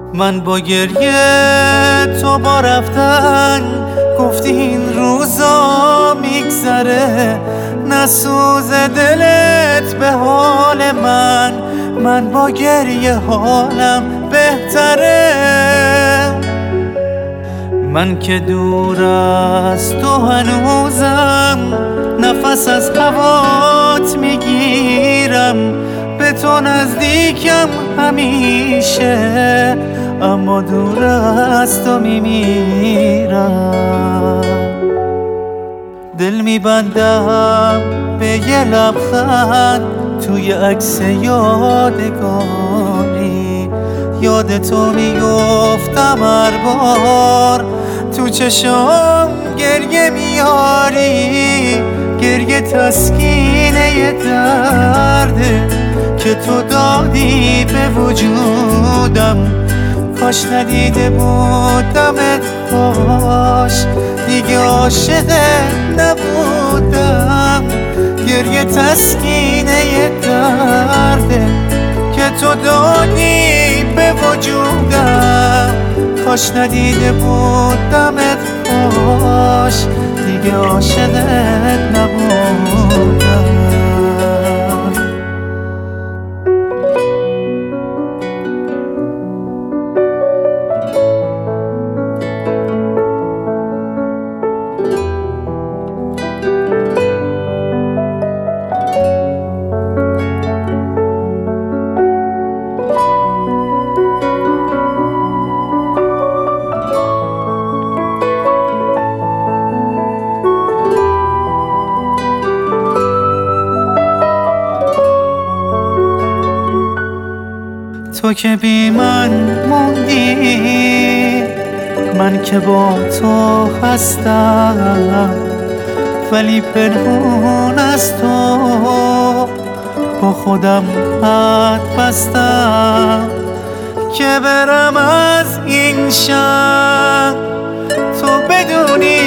من با گریه تو با رفتن گفتی این روزا میگذره، نسوز دلت به حال من با گریه حالم بهتره. من که دور از تو هنوزم، نفس از هوات میگیرم، به تو نزدیکم همیشه، اما دور از تو میمیرم. دل میبندم به یه لبخند توی عکس یادگاری، یاد تو میگفتم هر بار تو چشام گریه میاری. گریه تسکینه درده که تو دادی به وجودم، کاش ندیده بودمت، کاش دیگه عاشق نبودم. گریه تسکینه درده که تو دادی به وجودم، کاش ندیده بودمت، کاش دیگه عاشقت نبودم. تو که بی من موندی، من که با تو هستم، ولی پنهون از تو با خودم حد بستم که برم از این شهر. تو بدونی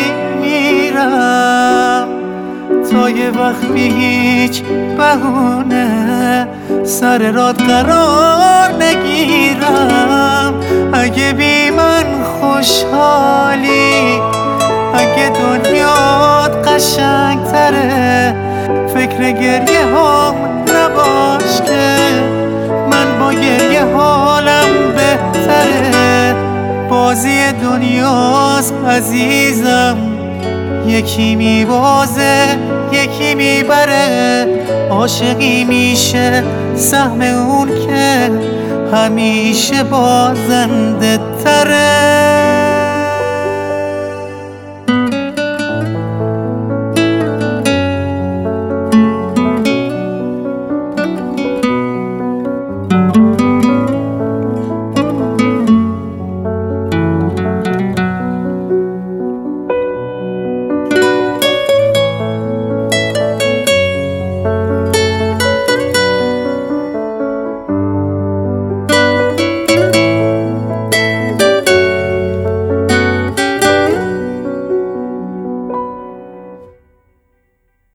میرم تا یه وقت بی هیچ بهونه سر راد قرار نگیرم. اگه بی من خوشحالی، اگه دنیات قشنگتره، فکر گریه هم نباش که من با گریه حالم بهتره. بازی دنیاست عزیزم، یکی میبازه یکی میبره، عاشقی میشه سهم اون که همیشه بازنده تره.